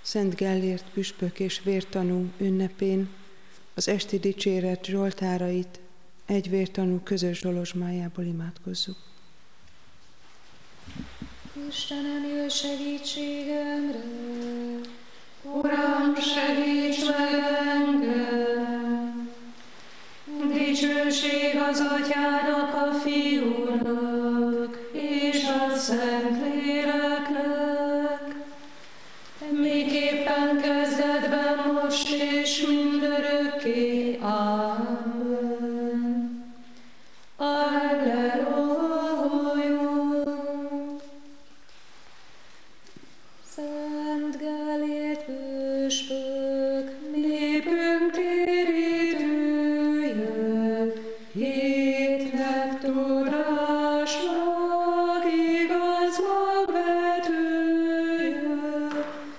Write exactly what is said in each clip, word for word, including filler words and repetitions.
Szent Gellért püspök és vértanú ünnepén az esti dicséret zsoltárait egy vértanú közös zsolozsmájából imádkozzuk. Istenem, jöjj segítségemre! Uram, segíts meg engem! Dicsőség az Atyának, a Fiúnak és a Szentléleknek, miképpen kezdetben, most és mindörökké. Amen. Alleluja! Szent Gellért püspök, népünk térítője, hitnek, tudásnak, igaz magvetője,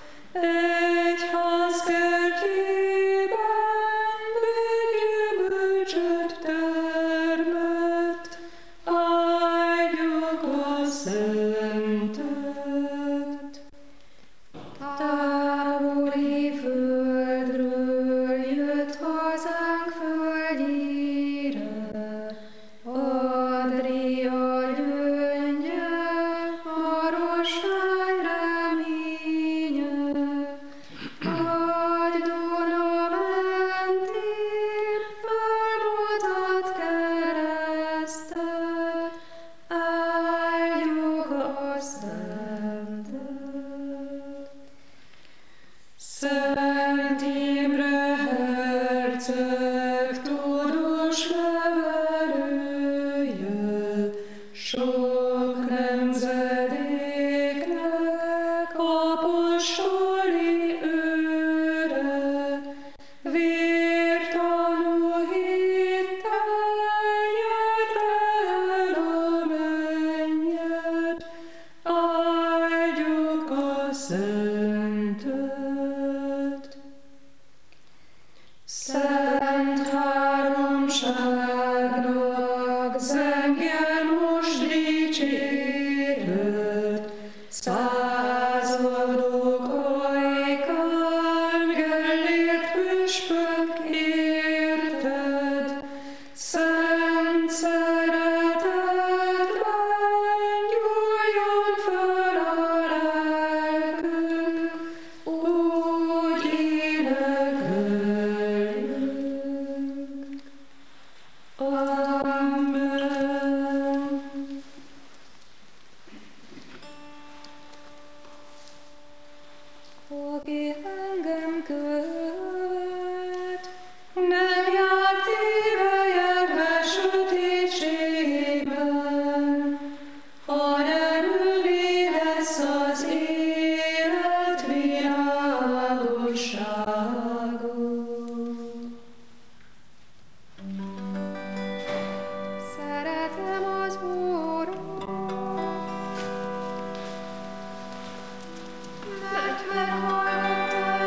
egyház kertjében gyümölcsöt termett, áldjuk a Szentet. Távoli földről jött hazánk földjére, Adria gyöngye, Marosvány reménye, nagy Duna mentén fölmutat keresztet, áldjuk a Szentet. Szent Imre herceg, tudós nevelője, sok nemzedéknek apostoli őre, vértanú hittel nyerte el a mennyet, áldjuk a Szentet. Szent Háromságnak zengjen most dicséret, századok ajkán Gellért püspök érted, szent szeretetben gyújjon föl a lelkünk, úgy énekeljünk. Amen. Aki engem követ, nem jár tévejelve sötétségben, hanem övé lesz az élet világossága. Szeretem az Urat, mert meghallgatta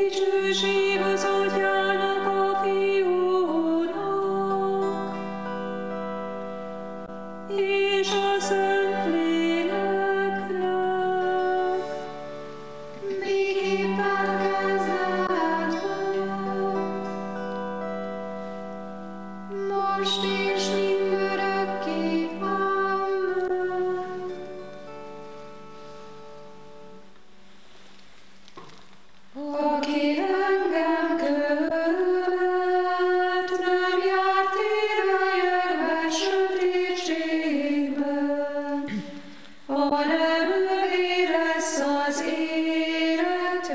Dicsőség az Atyának, a Fiúnak, és a Szentléleknek, miképpen kezdetben, most és mindörökké. Amen. Aki engem követ, nem jár tévelyekbe, sötétségben, hanem övé lesz az élet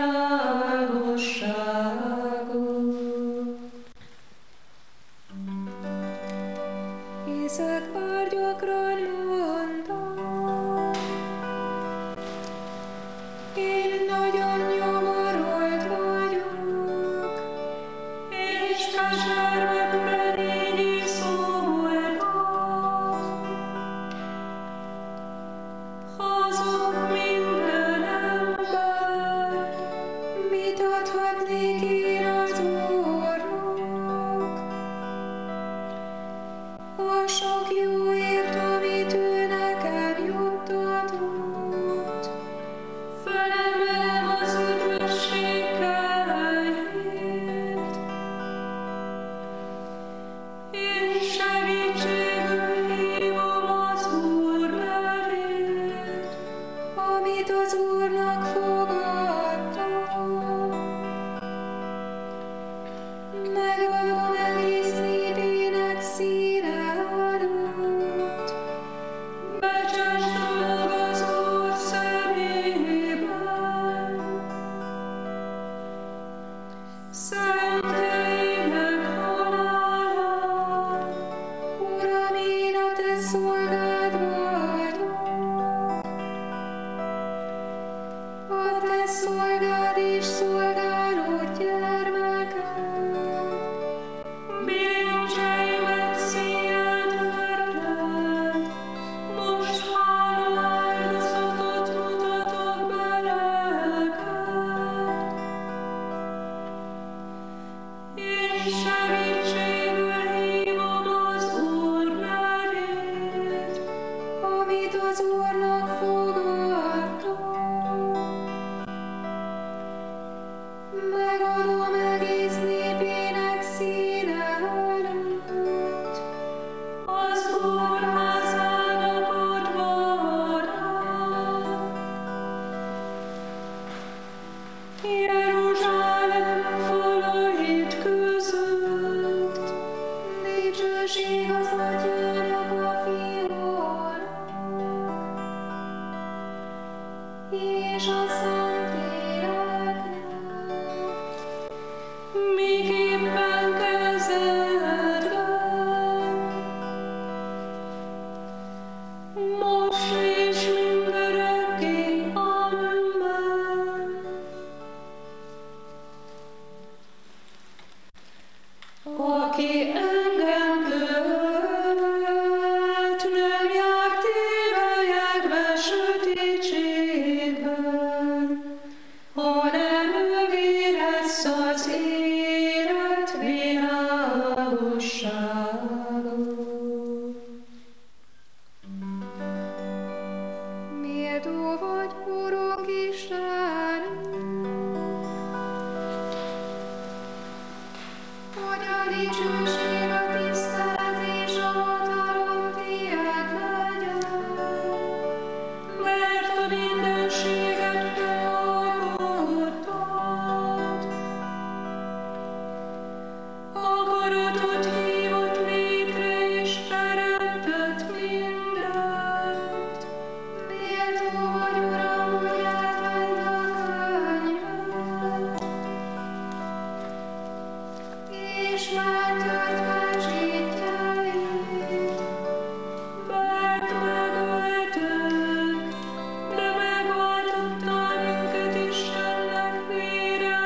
világossága. Hiszek bár gyakran mondtam, én nagyon nyomorult vagyok, és keservemben így szóltam. Hazug minden ember, mit adhatnék én az Úrnak? A sok jóért, amit ő nekem juttatott, felemelem az üdvösség kenyerét. Én segítségül hívom az Úr nevét, amit az Úrnak fogadtam. Megadom egész népének színe előtt, becses dolog az Úr szemében. Szentjeinek halálán, Uram, én a te szolgád vagyok. A te szolgád és szolgálód gyermeked, bilincseimet szíjjel törled, most hálaáldozatot mutatok be lelked. Én segítségül hívom az Úr nevét, amit az Úrnak fogadtam. Megadom egész népének színe előtt, az Úr házának udvarán. Jeruzsálem falait között, dicsőség az Atyának, a Fiúnak, és a Szentléleknek, miképpen kezdetben, most és mindörökké. Amen. Aki engem követ, nem jár tévelyekbe, sötétségben, hanem övé lesz az élet világossága. Méltó vagy, Urunk Istenünk, hogy a dicsőség, a tisztelet és a hatalom tiéd legyen, mert a mindenséget te alkottad. Akaratod hívott létre és teremtett mindent. Méltó vagy, Uram, hogy átvedd a könnyed, és megtölt pázsitjait, mert megöltük, de megváltottál minket Istennek vére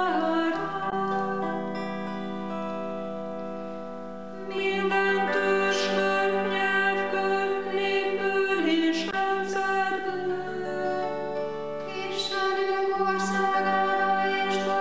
árán. Minden törzsből, nyelvből, népből és nemzetből, Istenünk országára és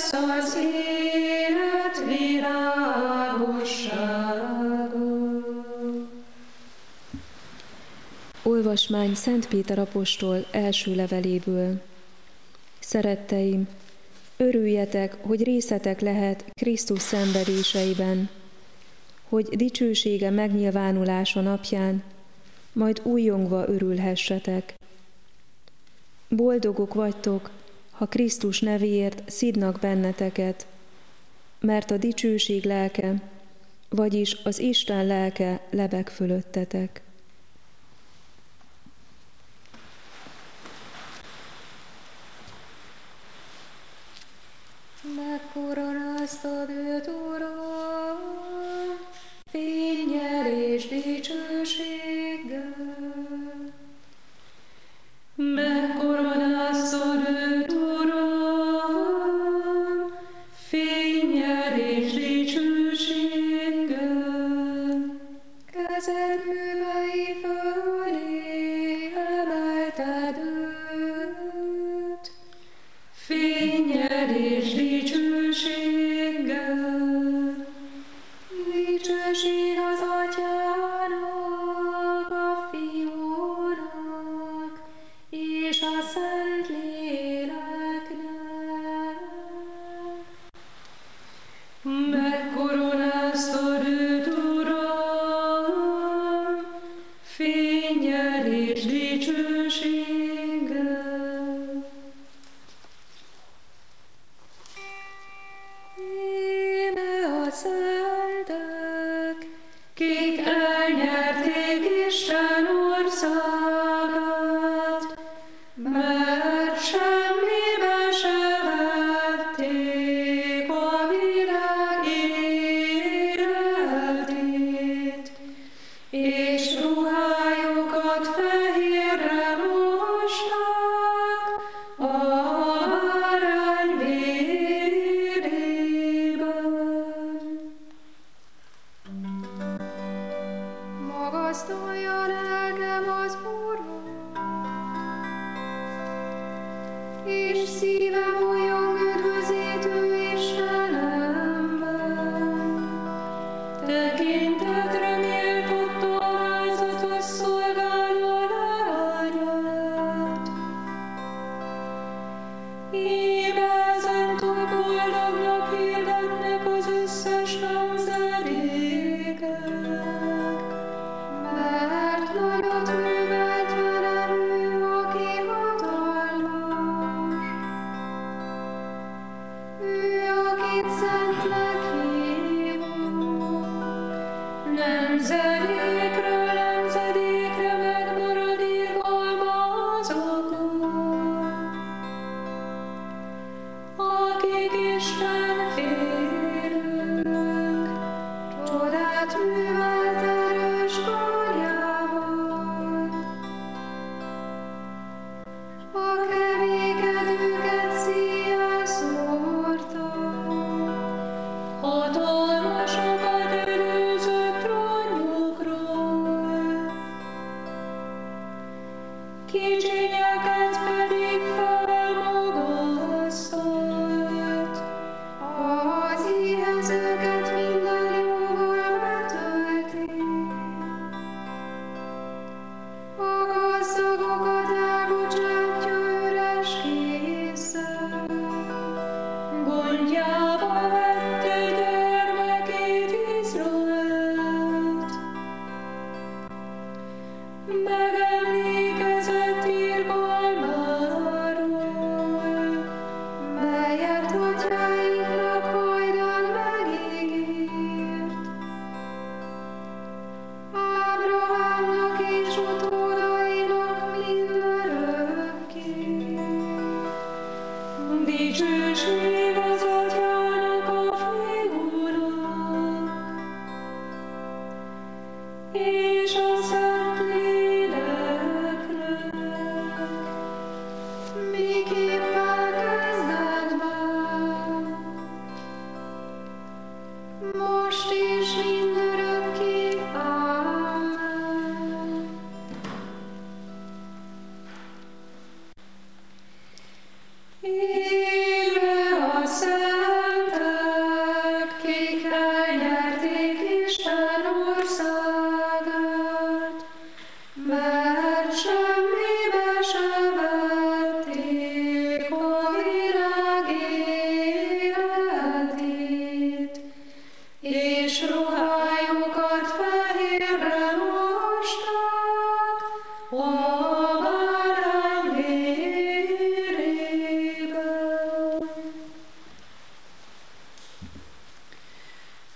lesz az élet világossága. Olvasmány Szent Péter apostol első leveléből. Szeretteim, örüljetek, hogy részetek lehet Krisztus szenvedéseiben, hogy dicsősége megnyilvánulása napján majd újjongva örülhessetek. Boldogok vagytok, ha Krisztus nevéért szidnak benneteket, mert a dicsőség lelke, vagyis az Isten lelke lebeg fölöttetek. Megkoronáztad őt, Uram, fénnyel és dicsőséggel. Megkoronáztad őt, Uram, fénnyel és dicsőséggel. Kezed művei fölé emelted őt, fénnyel és dicsőséggel. Dicsőség az Atyának, a Fiúnak és a Szentléleknek. Megkoronáztad őt, Uram, fénnyel és dicsőséggel. Íme a szentek, kik elnyerték Isten országát, mert semmibe se vették a világ életét, és ruhájukat fehérre mosták a bárány vérében. Magasztalja lelkem az Urat, és szívem újjong üdvözítő Istenemben. Tekintetre méltott alázatos szolgáló lányát. Íme ezentúl boldognak hirdetnek az összes nemzedékek, mert nagyot művelt velem ő, aki hatalmas. Ő, akit szentnek hívunk, nemzedékről nemzedékre megmarad irgalma azokon, akik Isten félők, csodát művelt erős karjával. A kevékedőket szíjjel szórta, hatalmasokat előzött trónjukról, kicsinyeket pedig felmagasztalt, az éhezőket minden jóval betölti, a gazdagokat elbocsátja üres kézzel, gondjába vette gyermekét Izraelt. Megemlékezett irgalmáról, melyet atyáinknak hajdan megígért. Ábrahámnak és utódainak mindörökké. Dicsőség az Atyának, a Fiúnak és a Szentléleknek, miképpen kezdetben, most és mindörökké. Ámen. Íme a Szent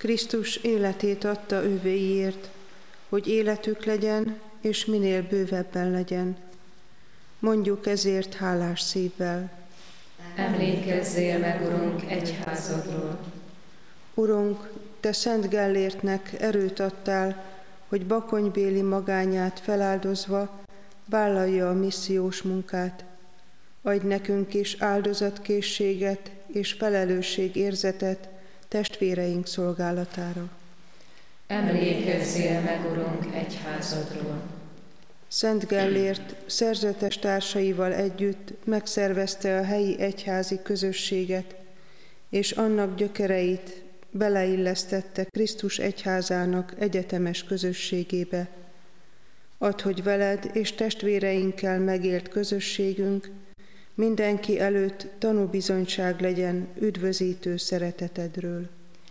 Krisztus életét adta övéiért, hogy életük legyen, és minél bővebben legyen. Mondjuk ezért hálás szívvel. Emlékezzél meg, Urunk, egyházadról. Urunk, Te Szent Gellértnek erőt adtál, hogy bakonybéli magányát feláldozva vállalja a missziós munkát. Adj nekünk is áldozatkészséget és felelősségérzetet testvéreink szolgálatára. Emlékezzél meg, Urunk, egyházadról. Szent Gellért szerzetes társaival együtt megszervezte a helyi egyházi közösséget, és annak gyökereit beleillesztette Krisztus egyházának egyetemes közösségébe. Add, hogy veled és testvéreinkkel megélt közösségünk mindenki előtt tanúbizonyság legyen üdvözítő szeretetedről.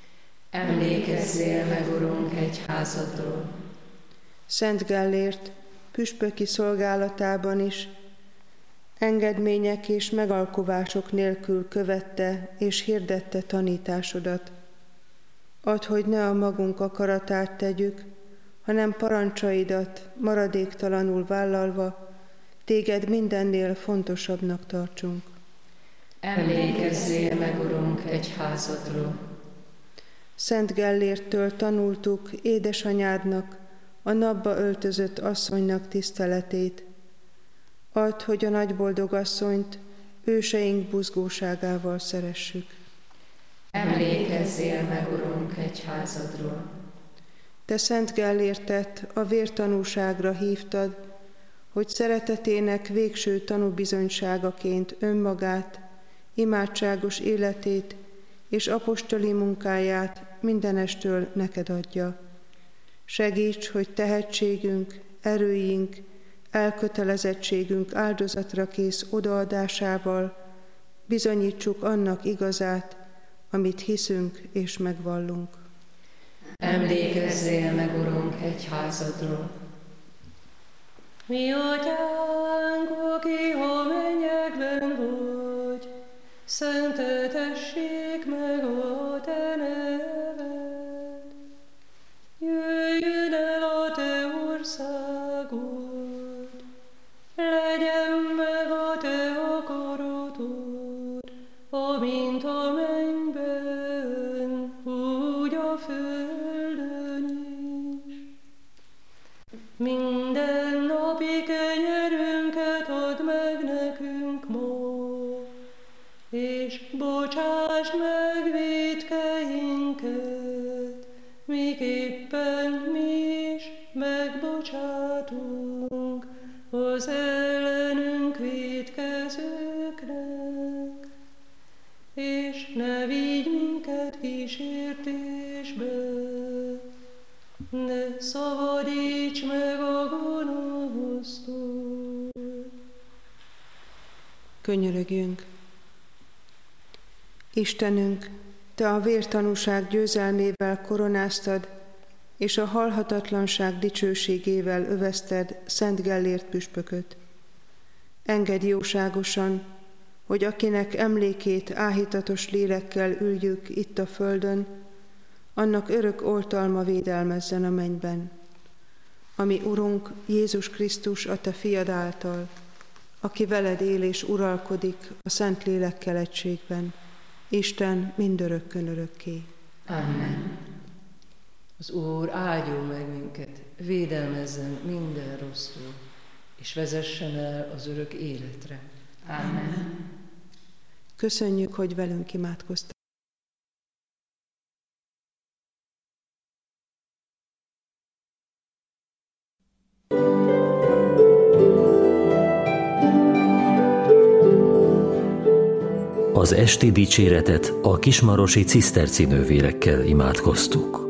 Emlékezzél meg, Urunk, egyházadról. Szent Gellért püspöki szolgálatában is engedmények és megalkovások nélkül követte és hirdette tanításodat. Add, hogy ne a magunk akaratát tegyük, hanem parancsaidat maradéktalanul vállalva, téged mindennél fontosabbnak tartsunk. Emlékezzél meg, Urunk, egyházadról. Szent Gellérttől tanultuk édesanyádnak, a napba öltözött asszonynak tiszteletét. Add, hogy a nagyboldogasszonyt őseink buzgóságával szeressük. Emlékezzél meg, Urunk, egyházadról. Te Szent Gellértet a vértanúságra hívtad, hogy szeretetének végső tanúbizonyságaként önmagát, imádságos életét és apostoli munkáját mindenestől neked adja. Segíts, hogy tehetségünk, erőink, elkötelezettségünk áldozatra kész odaadásával bizonyítsuk annak igazát, amit hiszünk és megvallunk. Emlékezzél meg, Urunk, egyházadról. Mi atyánk, aki a mennyekben vagy, szenteltessék meg a te neved. Jöjjön el a te országod, legyen meg a te akaratod, amint a mennyben, úgy a földön is. Minden napi kenyerünket add meg nekünk ma, és bocsásd meg vétkeinket, miképpen mi is megbocsátunk az ellenünk vétkezőknek. És ne vigy minket kísértésbe, de szabadíts meg a gonosztól. Könyörögjünk! Istenünk, Te a vértanúság győzelmével koronáztad, és a halhatatlanság dicsőségével övezted Szent Gellért püspököt. Engedd jóságosan, hogy akinek emlékét áhítatos lélekkel üljük itt a földön, annak örök oltalma védelmezzen a mennyben. Ami Urunk Jézus Krisztus a Te fiad által, aki veled él és uralkodik a Szent Lélekkel egységben, Isten mindörökkön örökké. Amen. Az Úr áldjon meg minket, védelmezzen minden rossztól, és vezessen el az örök életre. Amen. Köszönjük, hogy velünk imádkoztak. Az esti dicséretet a kismarosi ciszterci nővérekkel imádkoztuk.